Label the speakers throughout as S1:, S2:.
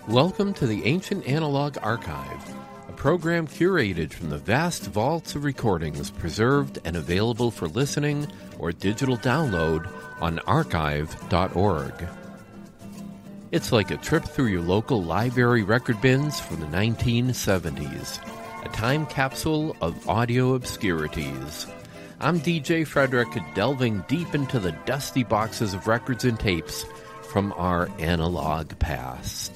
S1: Welcome to the Ancient Analog Archive, a program curated from the vast vaults of recordings preserved and available for listening or digital download on archive.org. It's like a trip through your local library record bins from the 1970s, a time capsule of audio obscurities. I'm DJ Frederick, delving deep into the dusty boxes of records and tapes from our analog past.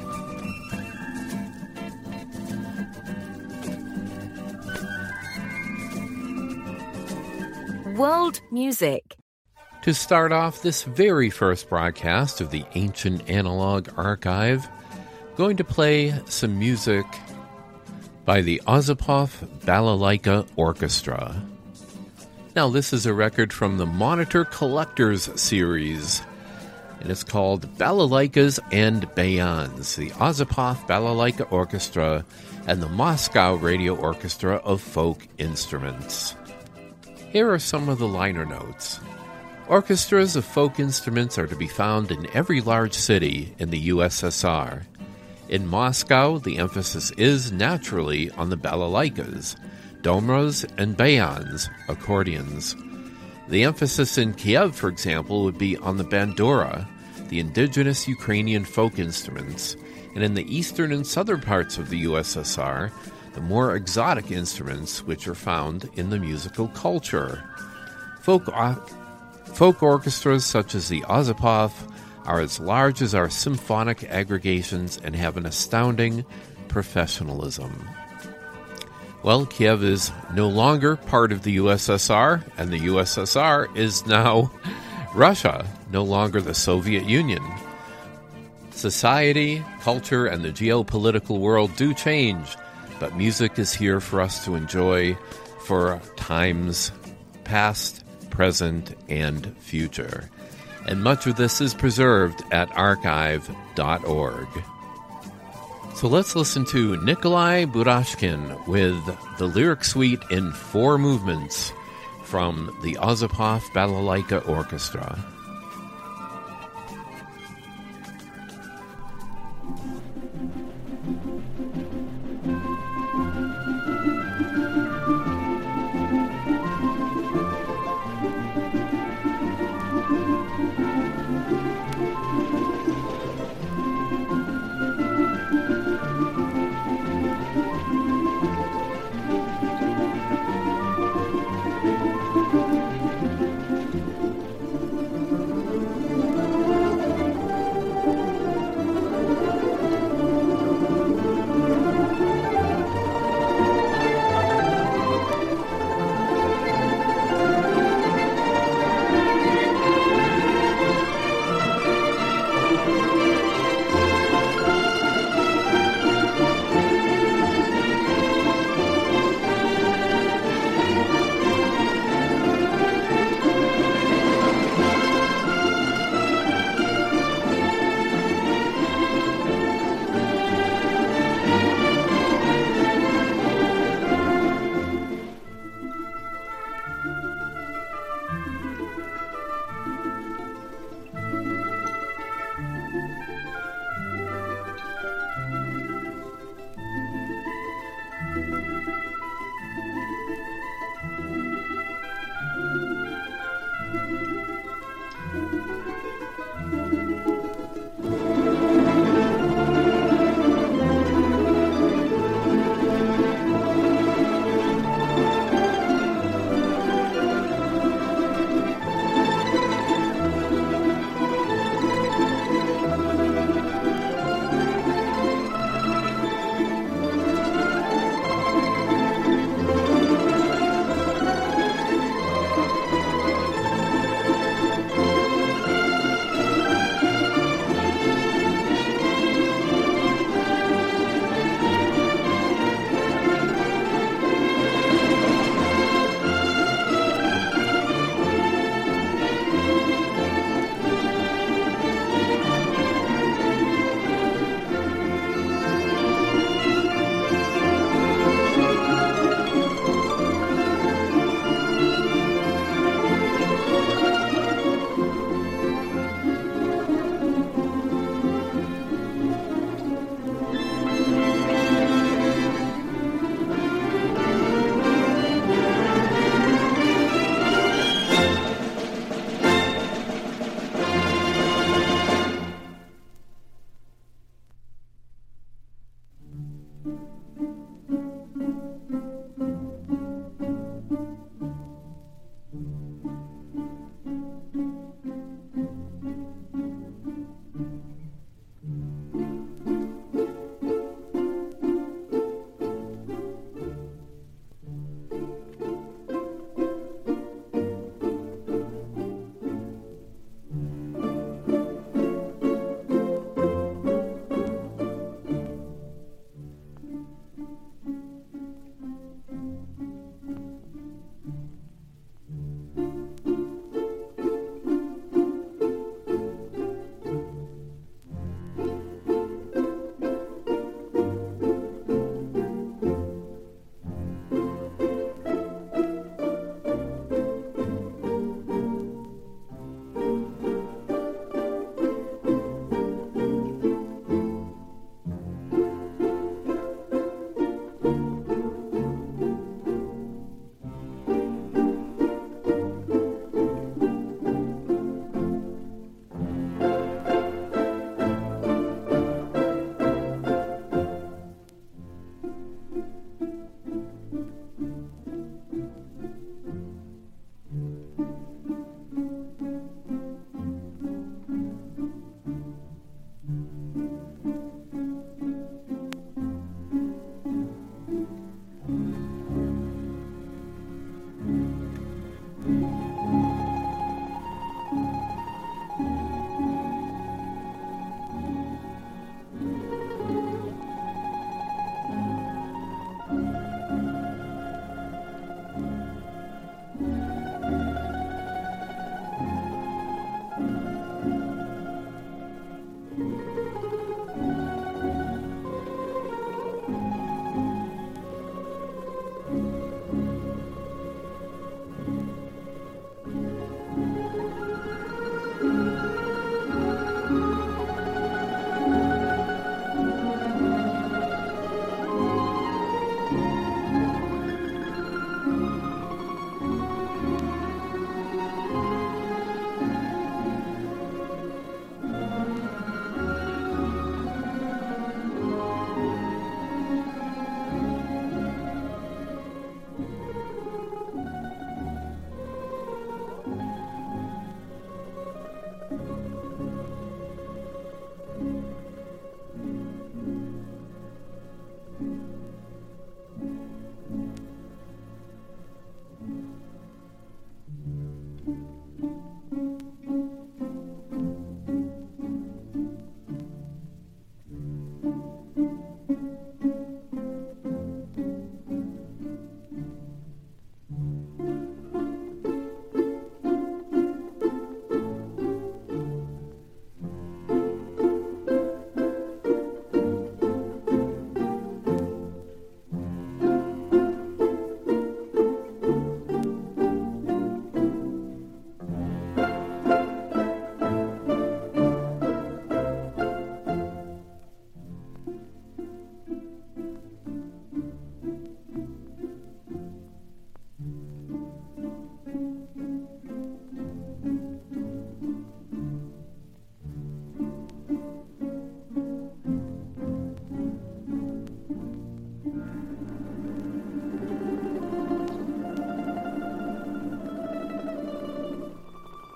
S2: World music.
S1: To start off this very first broadcast of the Ancient Analog Archive, going to play some music by the Ossipoff Balalaika Orchestra. Now, this is a record from the Monitor Collectors series, and it's called Balalaikas and Bayans, the Ossipoff Balalaika Orchestra and the Moscow Radio Orchestra of Folk Instruments. Here are some of the liner notes. Orchestras of folk instruments are to be found in every large city in the USSR. In Moscow, the emphasis is naturally on the balalaikas, domras, and bayans, accordions. The emphasis in Kiev, for example, would be on the bandura, the indigenous Ukrainian folk instruments, and in the eastern and southern parts of the USSR, the more exotic instruments which are found in the musical culture. Folk orchestras such as the Ossipoff are as large as our symphonic aggregations and have an astounding professionalism. Well, Kiev is no longer part of the USSR, and the USSR is now Russia, no longer the Soviet Union. Society, culture, and the geopolitical world do change, but music is here for us to enjoy for times past, present, and future. And much of this is preserved at archive.org. So let's listen to Nikolai Burashkin with the lyric suite in 4 movements from the Ossipoff Balalaika Orchestra.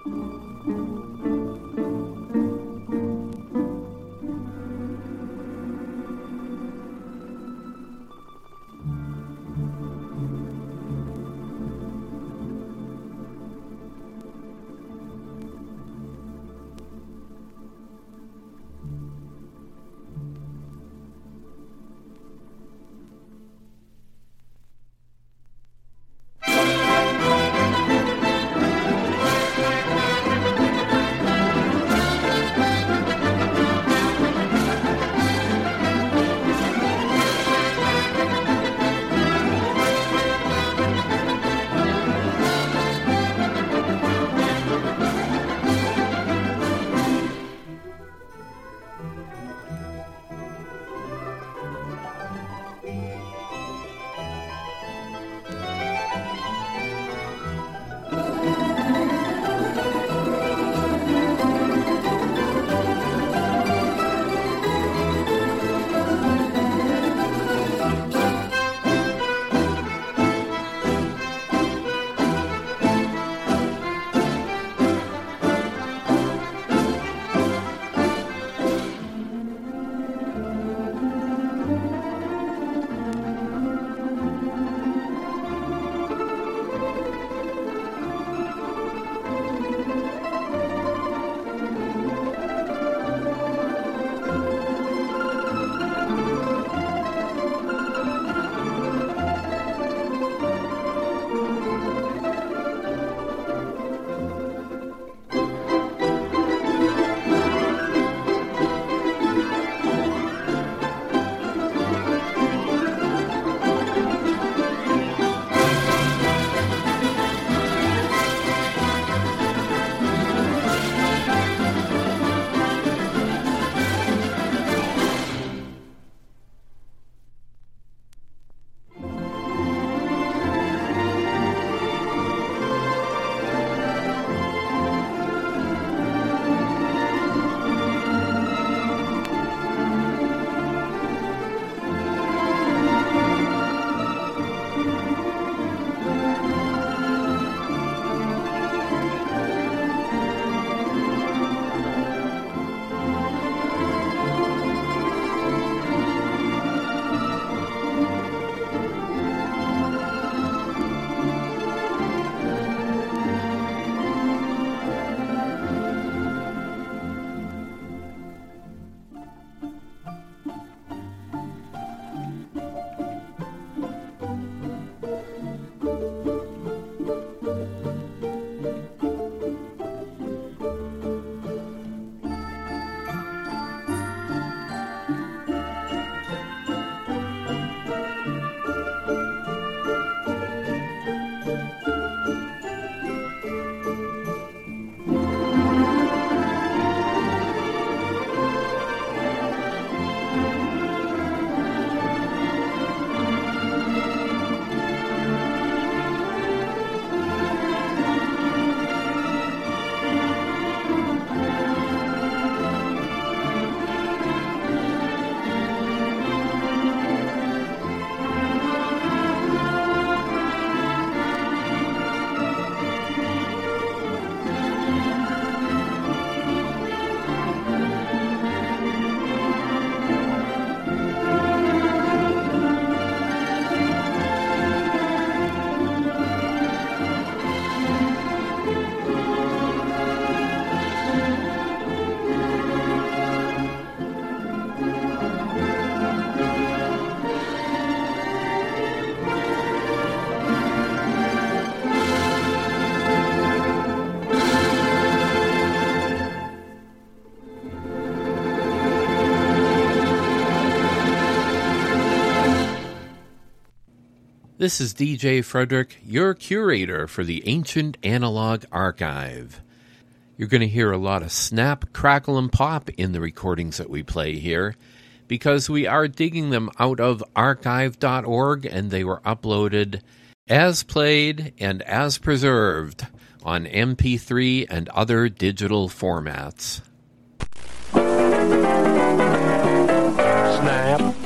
S1: This is DJ Frederick, your curator for the Ancient Analog Archive. You're going to hear a lot of snap, crackle, and pop in the recordings that we play here because we are digging them out of archive.org, and they were uploaded as played and as preserved on MP3 and other digital formats.
S3: Snap,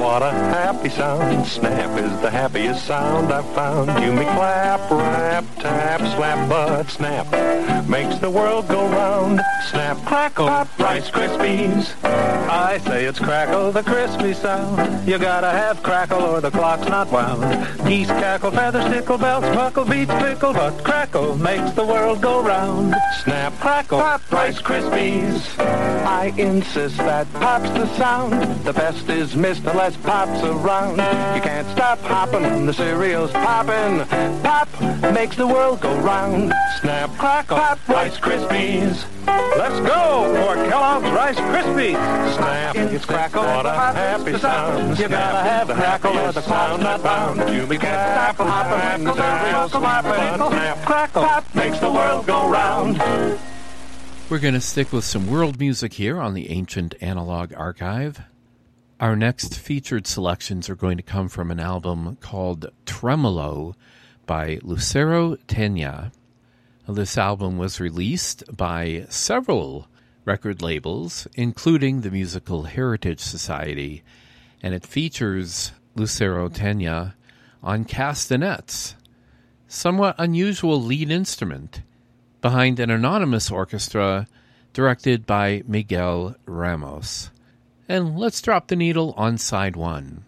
S3: what a happy sound. Snap is the happiest sound I've found. You may clap, rap, tap, slap, but snap makes the world go round. Snap, crackle, pop, Rice Krispies. I say it's crackle, the crispy sound. You gotta have crackle or the clock's not wound. Geese cackle, feathers tickle, bells buckle, beats pickle, but crackle makes the world go round. Snap, crackle, pop, Rice Krispies. I insist that pop's the sound. The best is missed unless pop's around. You can't stop hopping, the cereal's popping. Pop makes the world go round. Snap, crackle, pop, Rice Krispies. Let's go for Kellogg's Rice Krispies. Snap, it's crackle, what a happy sound. You gotta have crackle or the clock's not bound. You can't stop hopping, the cereal's popping. Snap, crackle, pop makes the world go round.
S1: We're going to stick with some world music here on the Ancient Analog Archive. Our next featured selections are going to come from an album called Tremolo by Lucero Tena. This album was released by several record labels, including the Musical Heritage Society, and it features Lucero Tena on castanets, somewhat unusual lead instrument, behind an anonymous orchestra directed by Miguel Ramos. And let's drop the needle on side one.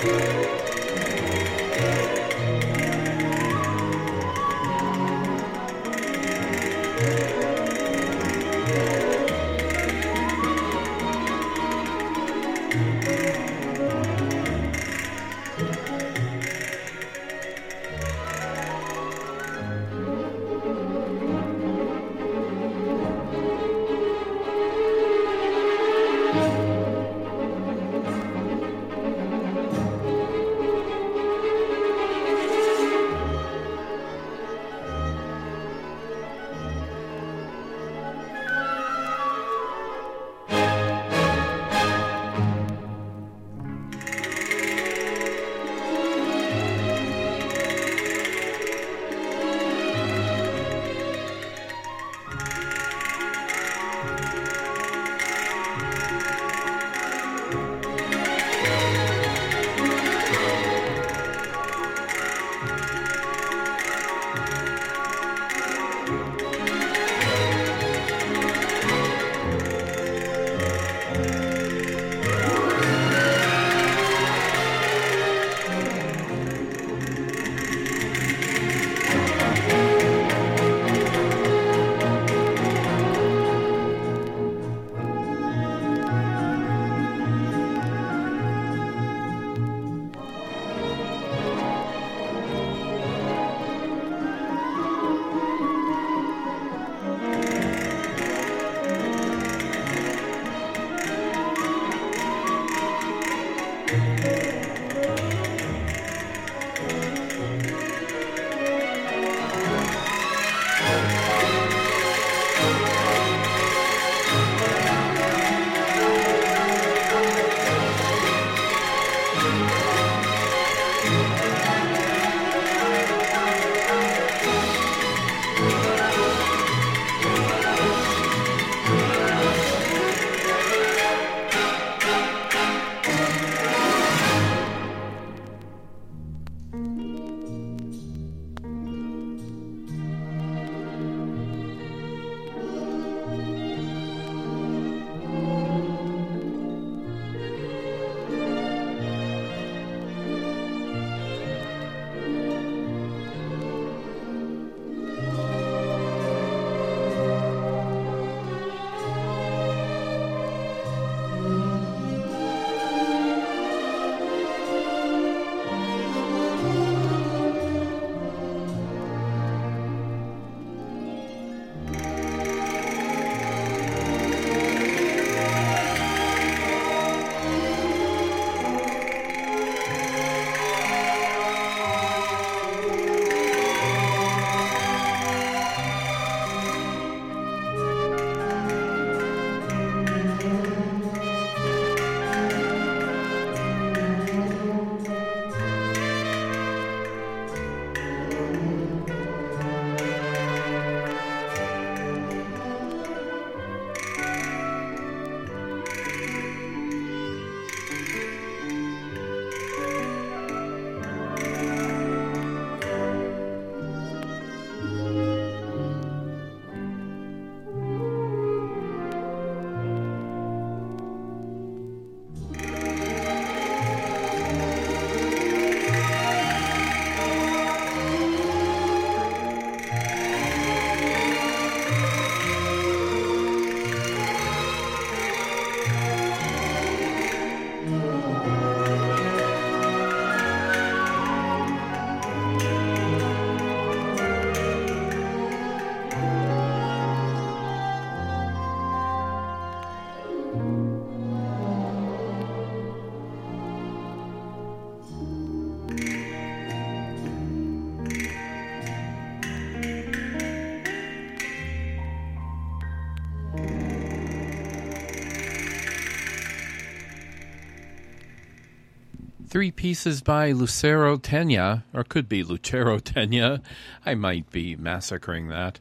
S1: Three pieces by Lucero Tena, or could be Lucero Tena. I might be massacring that.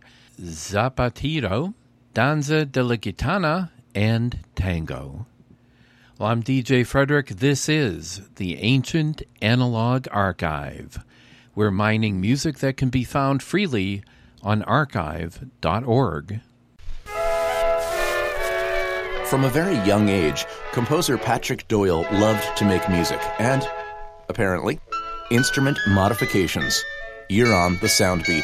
S1: Zapatero, Danza de la Gitana, and Tango. Well, I'm DJ Frederick. This is the Ancient Analog Archive. We're mining music that can be found freely on archive.org.
S4: From a very young age, composer Patrick Doyle loved to make music, and apparently. Instrument modifications. You're on the Soundbeat.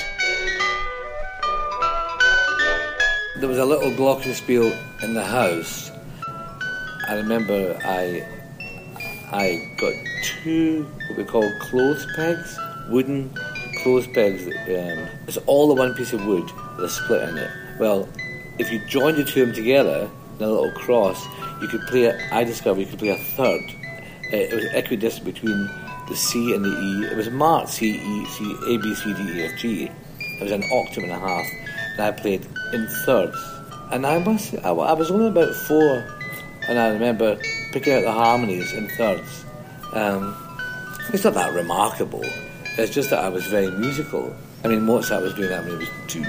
S5: There was a little glockenspiel in the house. I remember I got two what we call clothes pegs, wooden clothes pegs. It's all the one piece of wood with a split in it. Well, if you joined the two of them together in a little cross, you could play. I discovered you could play a third. It was equidistant between the C and the E. It was marked C, E, C, A, B, C, D, E, F, G. It was an octave and a half, and I played in thirds. And I was only about 4, and I remember picking out the harmonies in thirds. It's not that remarkable. It's just that I was very musical. I mean, Mozart was doing that when he was 2.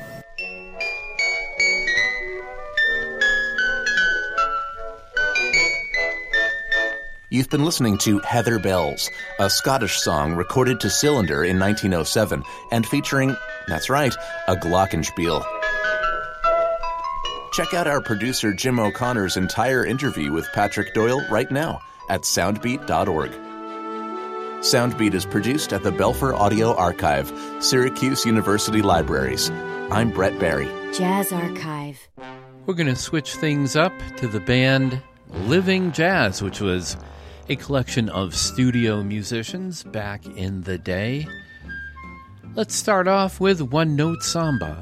S4: You've been listening to Heather Bells, a Scottish song recorded to cylinder in 1907 and featuring, that's right, a glockenspiel. Check out our producer Jim O'Connor's entire interview with Patrick Doyle right now at soundbeat.org. Soundbeat is produced at the Belfer Audio Archive, Syracuse University Libraries. I'm Brett Barry.
S2: Jazz Archive.
S1: We're going to switch things up to the band Living Jazz, which was a collection of studio musicians back in the day. Let's start off with One Note Samba.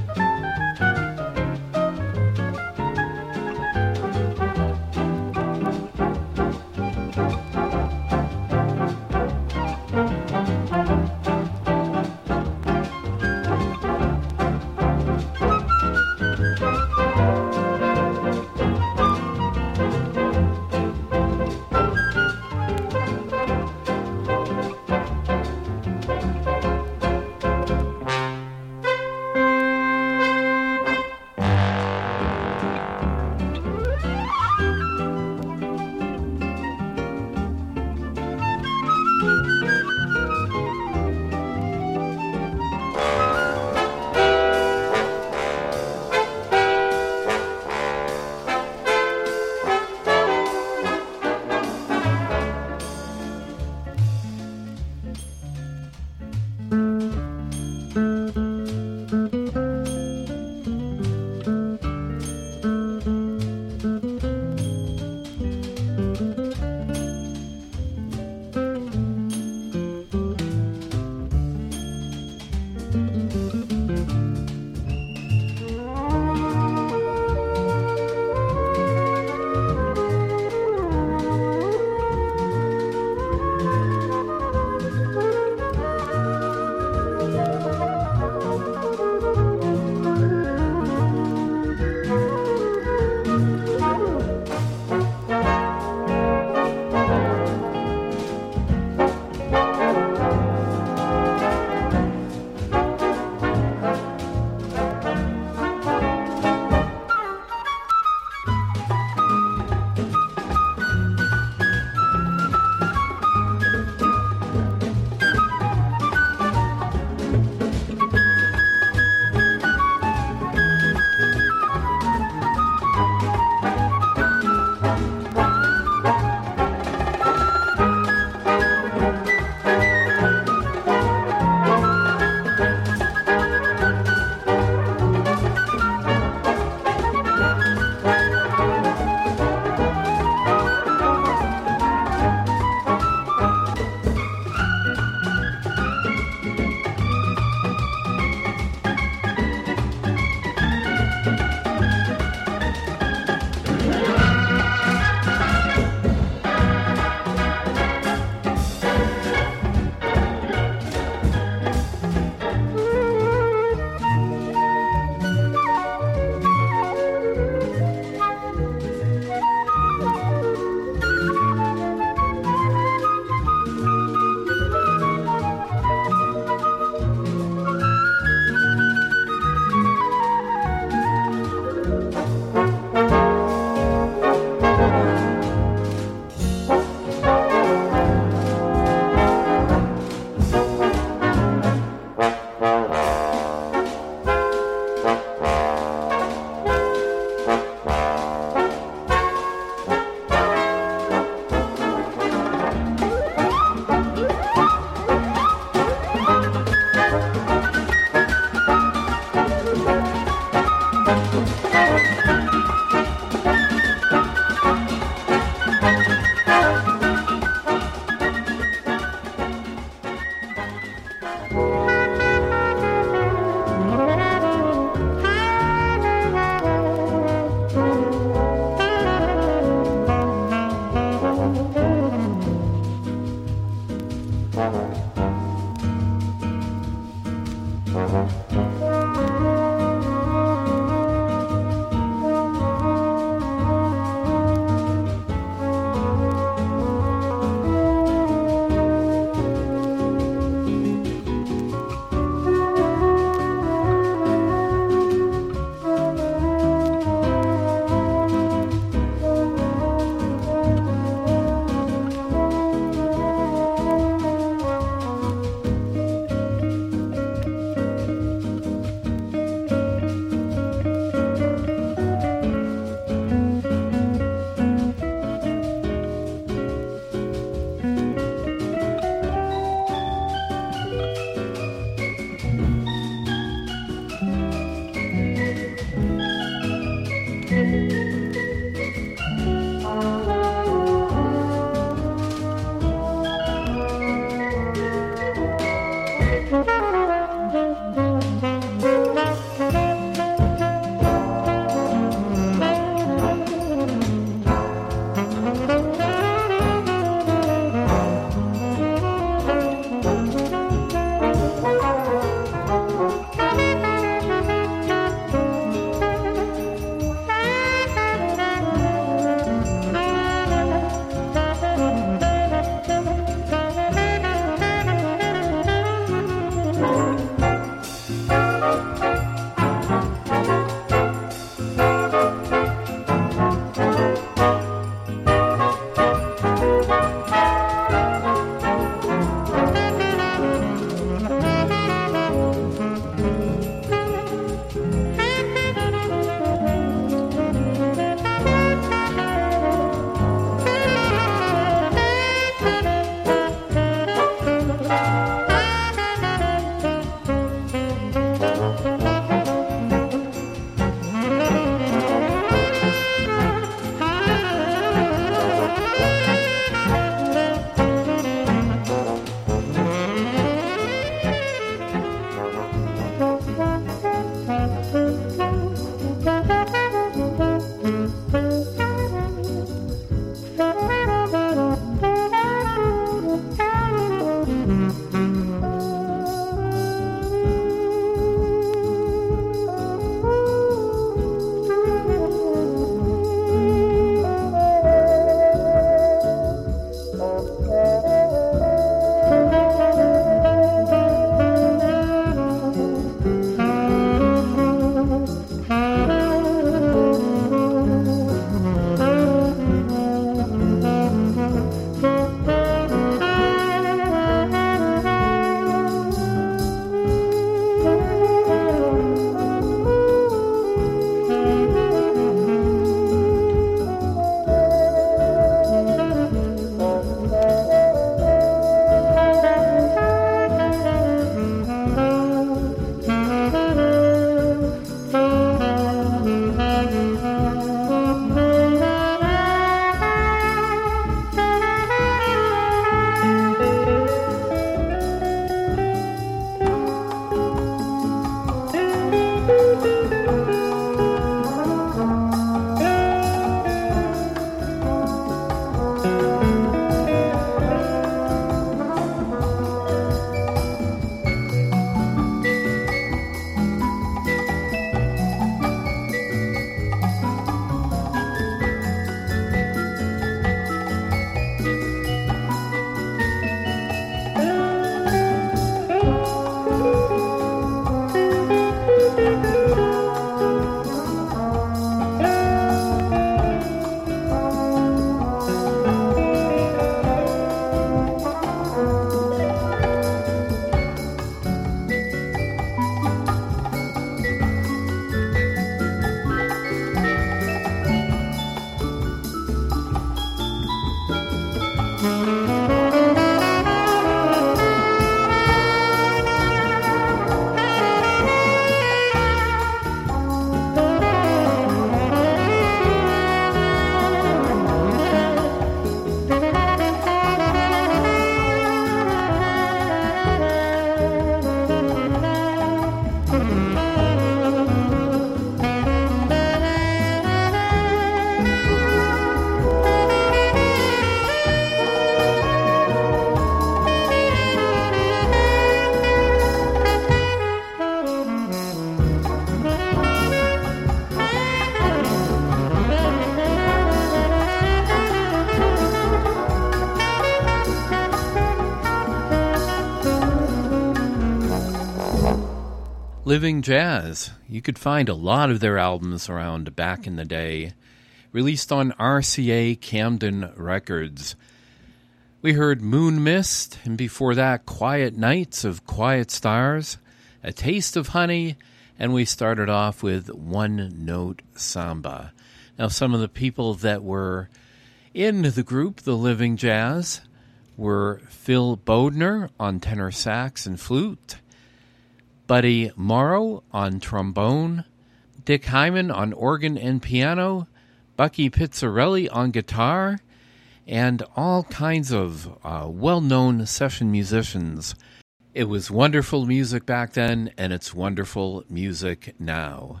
S1: Living Jazz. You could find a lot of their albums around back in the day, released on RCA Camden Records. We heard Moon Mist, and before that, Quiet Nights of Quiet Stars, A Taste of Honey, and we started off with One Note Samba. Now, some of the people that were in the group, the Living Jazz, were Phil Bodner on tenor sax and flute, Buddy Morrow on trombone, Dick Hyman on organ and piano, Bucky Pizzarelli on guitar, and all kinds of well-known session musicians. It was wonderful music back then, and it's wonderful music now.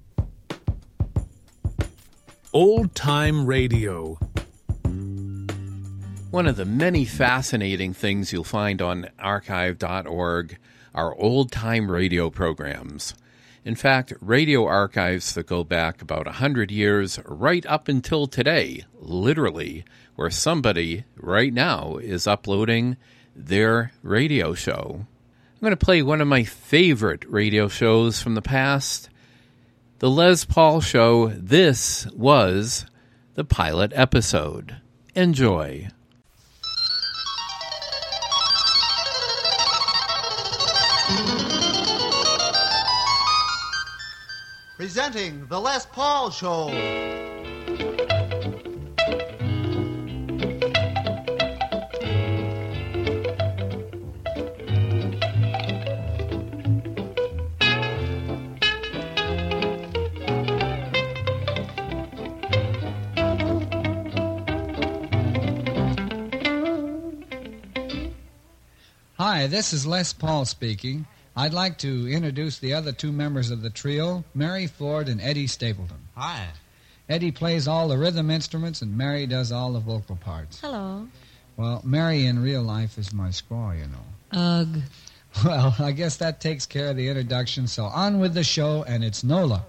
S6: Old Time Radio.
S1: One of the many fascinating things you'll find on archive.org are old-time radio programs. In fact, radio archives that go back about 100 years right up until today, literally, where somebody right now is uploading their radio show. I'm going to play one of my favorite radio shows from the past, The Les Paul Show. This was the pilot episode. Enjoy.
S7: Presenting The Les Paul Show.
S8: Hi, this is Les Paul speaking. I'd like to introduce the other two members of the trio, Mary Ford and Eddie Stapleton.
S7: Hi.
S8: Eddie plays all the rhythm instruments, and Mary does all the vocal parts.
S9: Hello.
S8: Well, Mary in real life is my squaw, you know.
S9: Ugh.
S8: Well, I guess that takes care of the introduction, so on with the show, and it's Nola.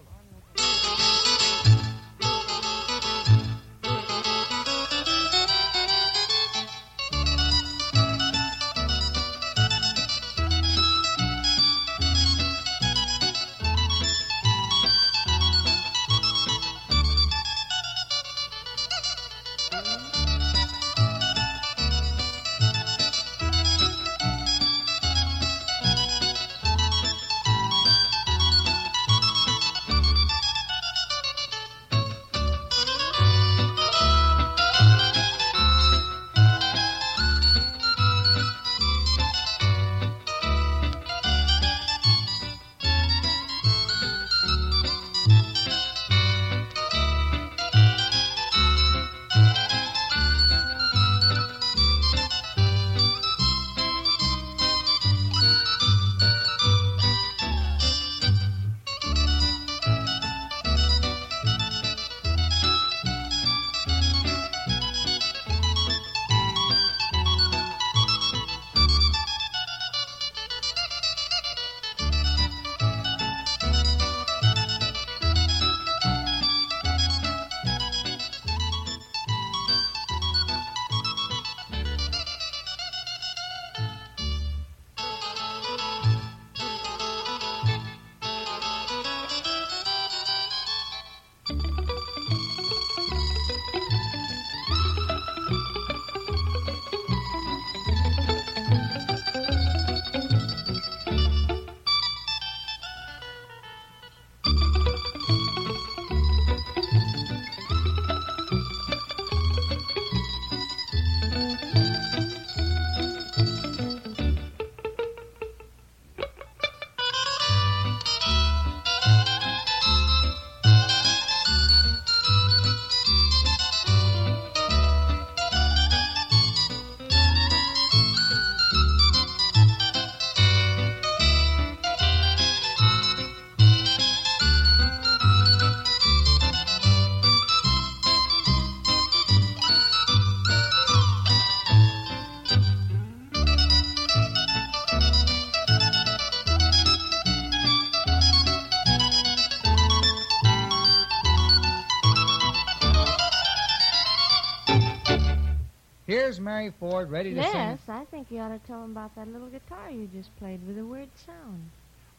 S8: Here's Mary Ford ready to sing.
S9: Yes, I think you ought to tell them about that little guitar you just played with a weird sound.
S8: Oh,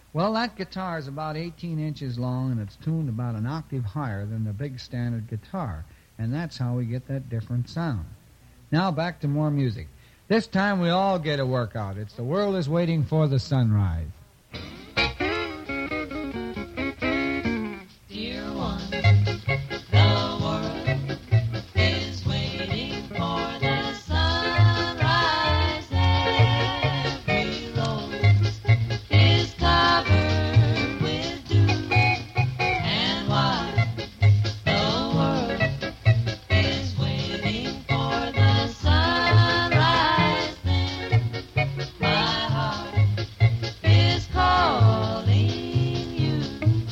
S8: Well, that guitar is about 18 inches long, and it's tuned about an octave higher than the big standard guitar, and that's how we get that different sound. Now back to more music. This time we all get a workout. It's The World is Waiting for the Sunrise.
S9: Dear one, the world is waiting for the sunrise. Every rose is covered with dew, and while the world is waiting for the sunrise, then my heart is calling you.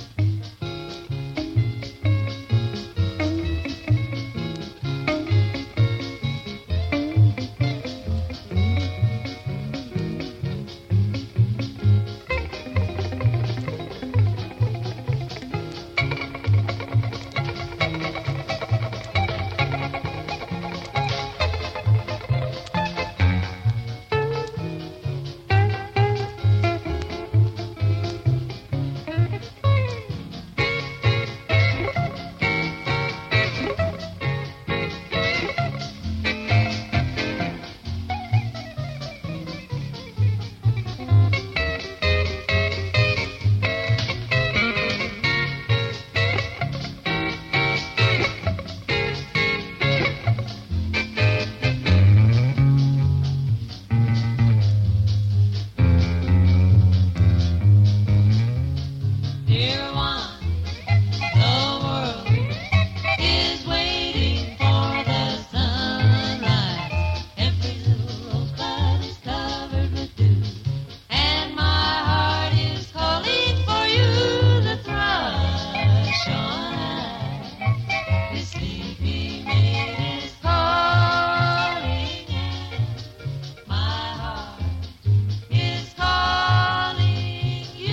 S9: Dear one, the world is waiting for the sunrise. Every little rosebud is covered with dew, and my heart is calling for you. The thrush on high, the sleepy maid is calling, and my heart is calling you.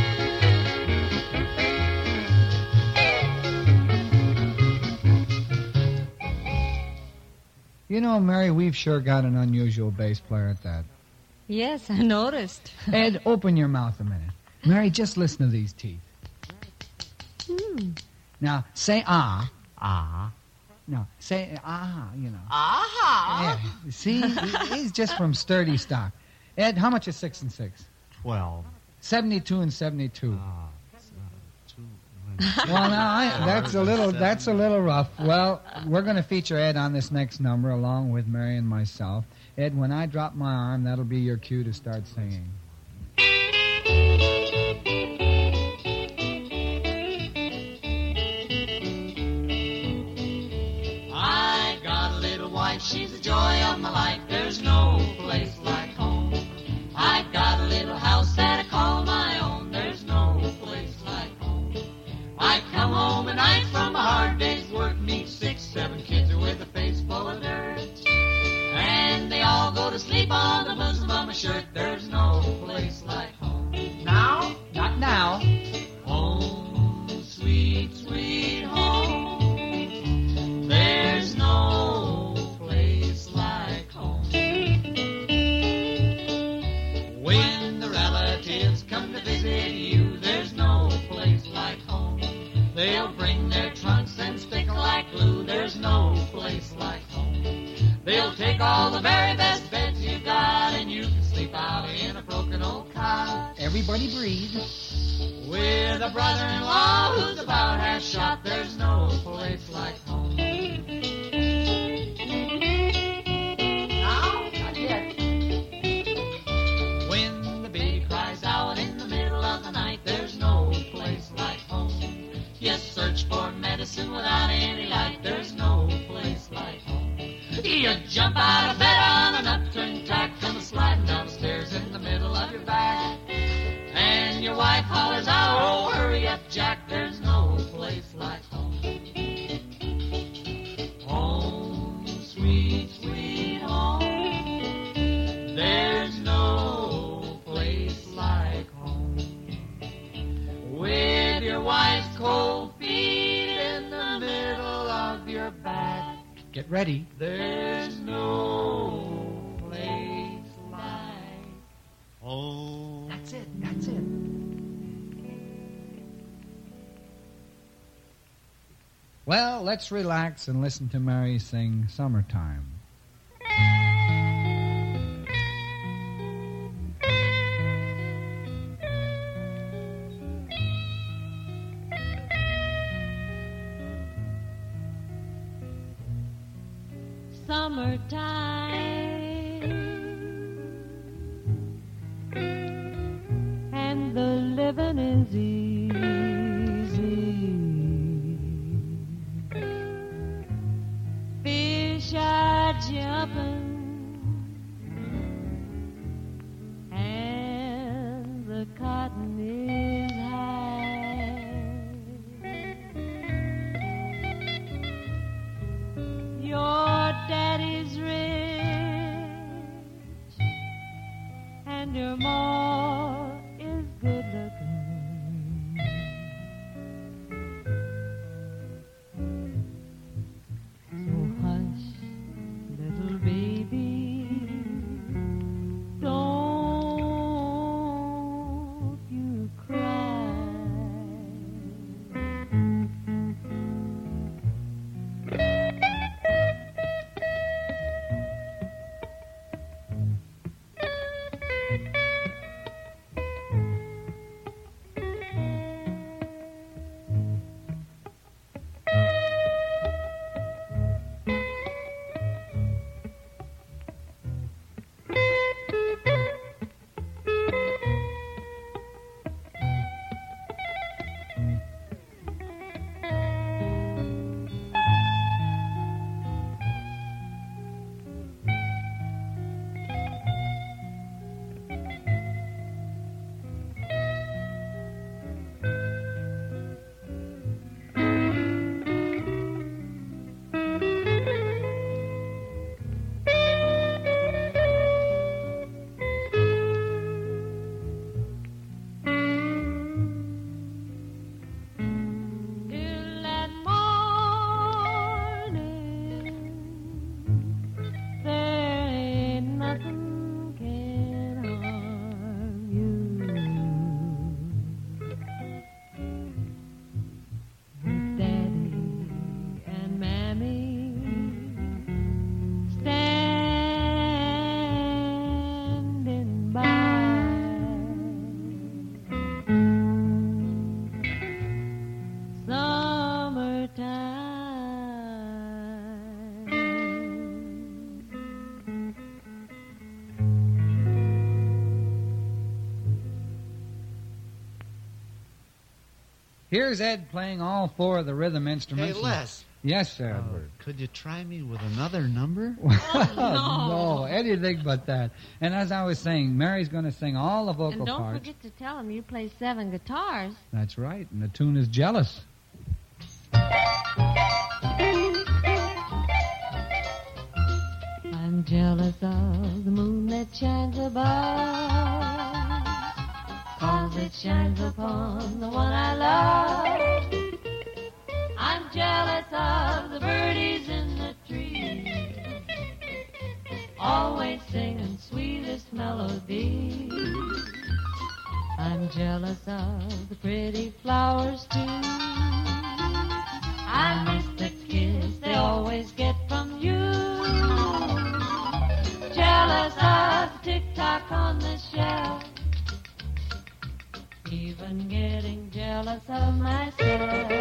S8: You know, Mary, we've sure got an unusual bass player at that.
S2: Yes, I noticed.
S8: Ed, open your mouth a minute. Mary, just listen to these teeth. Now, say ah. Ah. No, say ah, you know.
S10: Aha!
S8: Yeah. See, he's just from sturdy stock. Ed, how much is 6 and 6?
S10: 12.
S8: 72 and 72. Well, now, that's a little rough. Well, we're going to feature Ed on this next number along with Mary and myself. Ed, when I drop my arm, that'll be your cue to start singing.
S9: I got a little wife, she's the joy of my life. There's no place like home. I got a little house that I call my own. There's no place like home. I come home at night from a hard day's work, meet 6, 7 kids with a face full of dirt, and they all go to sleep on the bosom of my shirt. There's no place like home.
S8: Now? Not now.
S9: Home, sweet, sweet home. There's no place like home. When the relatives come to visit you, there's no place like home. They'll bring their trunks and stick like glue. There's no place like home. They'll take all the very best beds you got, and you can sleep out in a broken old couch.
S8: Everybody breathe.
S9: With a brother-in-law who's about half shot, there's no place like home.
S10: Now? Not yet.
S9: When the baby cries out in the middle of the night, there's no place like home. You search for medicine without any light, there's no place like home. You jump out of bed on an upturned tack, come sliding downstairs in the middle of your back, and your wife hollers out, oh, hurry up, Jack, there's no place like home. Home, sweet, sweet home. There's no place like home. With your wife's cold feet in the middle of your back,
S8: Get ready.
S9: there's no place like home.
S10: That's it. That's it.
S8: Well, let's relax and listen to Mary sing Summertime.
S2: Summertime, and the living is easy. Fish are jumping, and the cotton is high. Your daddy's rich, and your ma is good looking. So hush, little baby, don't you cry. Till that morning, there ain't nothing can harm you. Daddy and Mammy standing by. Summertime.
S8: Here's Ed playing all four of the rhythm instruments.
S7: Hey, Les.
S8: Yes, sir, Edward.
S7: Could you try me with another number?
S8: No, anything but that. And as I was saying, Mary's going to sing all the vocal
S2: And don't
S8: parts.
S2: forget to tell him you play 7 guitars.
S8: That's right, and the tune is Jealous.
S2: I'm jealous of the moon that shines above, 'cause it shines upon the one I love. I'm jealous of the birdies in the trees, always singing sweetest melodies. I'm jealous of the pretty flowers too. I miss the kiss they always get from you. Jealous of the tick-tock on the shelf, even getting jealous of myself.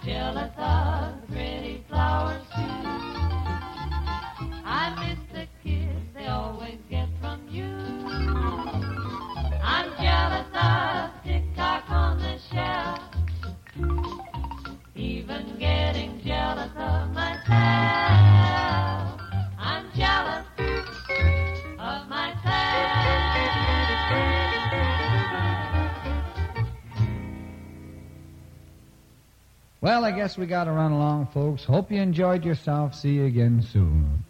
S2: jealous of the pretty flowers too. I miss the kiss they always get from you. I'm jealous of tick-tock on the shelf, even getting jealous of myself. I'm jealous of myself.
S8: Well, I guess we got to run along, folks. Hope you enjoyed yourself. See you again soon.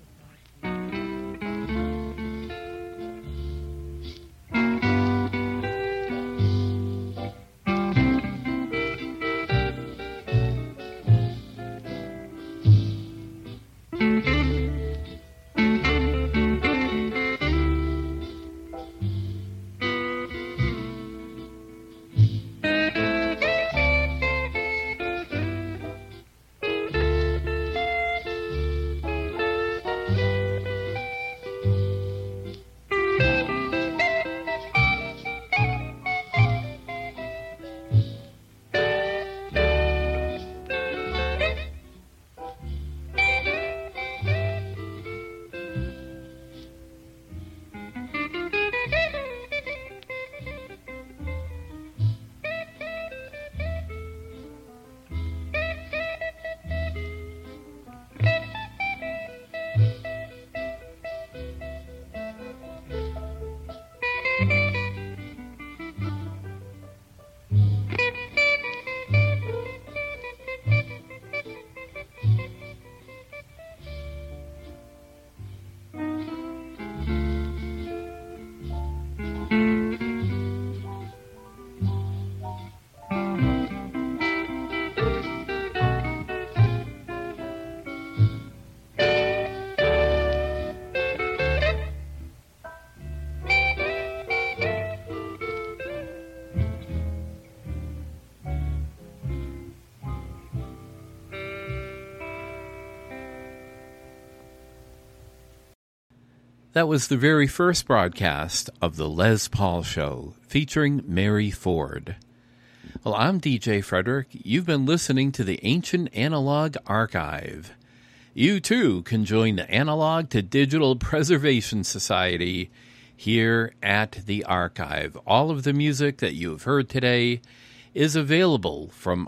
S1: That was the very first broadcast of The Les Paul Show, featuring Mary Ford. Well, I'm DJ Frederick. You've been listening to the Ancient Analog Archive. You, too, can join the Analog to Digital Preservation Society here at the Archive. All of the music that you have heard today is available from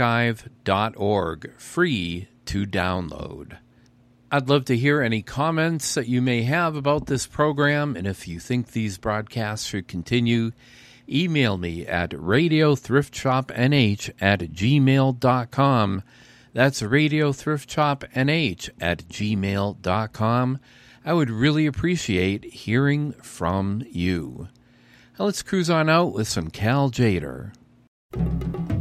S1: archive.org, free to download. I'd love to hear any comments that you may have about this program, and if you think these broadcasts should continue, email me at radiothriftshopnh@gmail.com. That's radiothriftshopnh@gmail.com. I would really appreciate hearing from you. Now let's cruise on out with some Cal Tjader.